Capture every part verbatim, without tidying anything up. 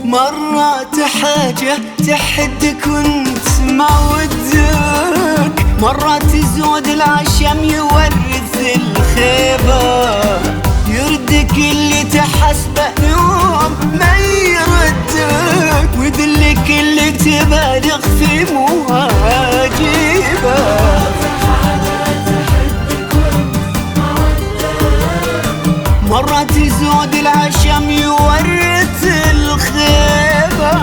مرات حاجة تحدك وانت ما ودك، مرات زود العشم يورث الخيبة، يردك اللي تحسبه يوم ما يردك، ويذلك اللي تبالغ في مواجبه. مرات زود العشم يورث الخيبة،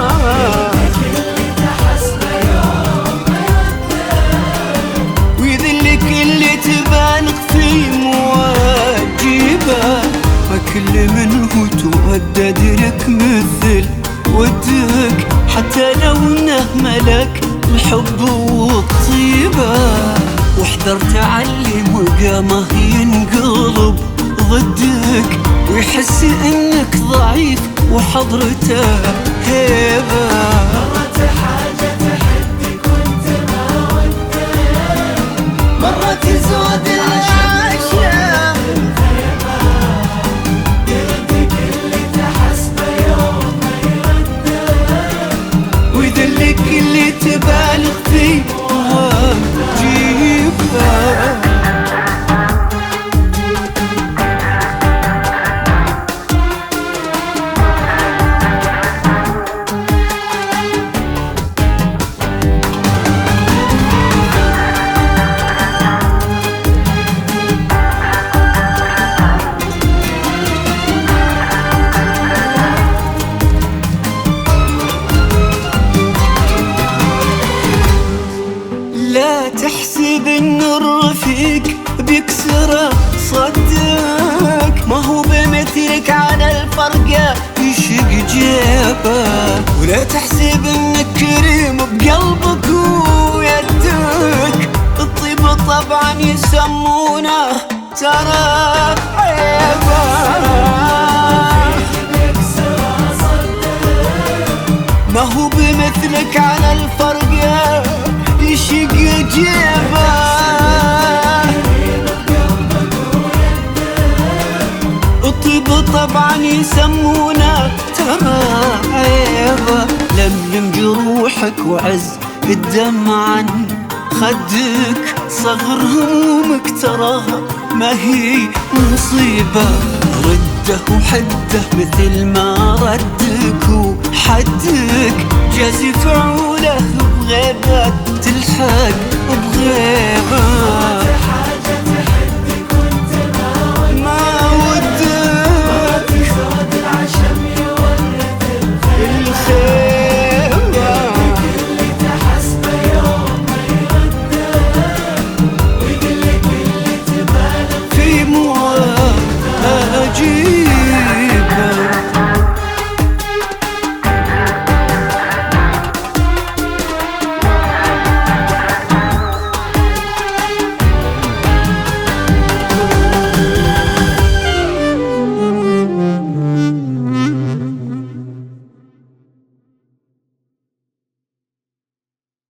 ويذلك اللي تبالغ في مواجبه. فكل منه تودد لك مثل ودك، حتى لو انه ملك الحب والطيبة. واحذر تعلم وقامه ينقلب ضدك، ويحس انك ضعيف وحضرته هيبة. مرات حاجة تحدك وانت ما ودك، مرات زود العشم يردك اللي تحسبه يوم ما يردك، ويذلك اللي تبالغ فيه وجيبه. لا تحسب ان الرفيق بيكسره صدق، ما هو بمثلك على الفرقة يشق جيبه. ولا تحسب انك كريم بقلبك ويدك، الطيب طبعا يسمونه ترى عيبه. ما هو بمثلك على الفرقة يشق جيبه، الطيب طبعا يسمونه ترى عيبه. لملم جروحك وعز الدم عن خدك، صغر همومك تراها ما هي مصيبة. رده وحده مثل ما رد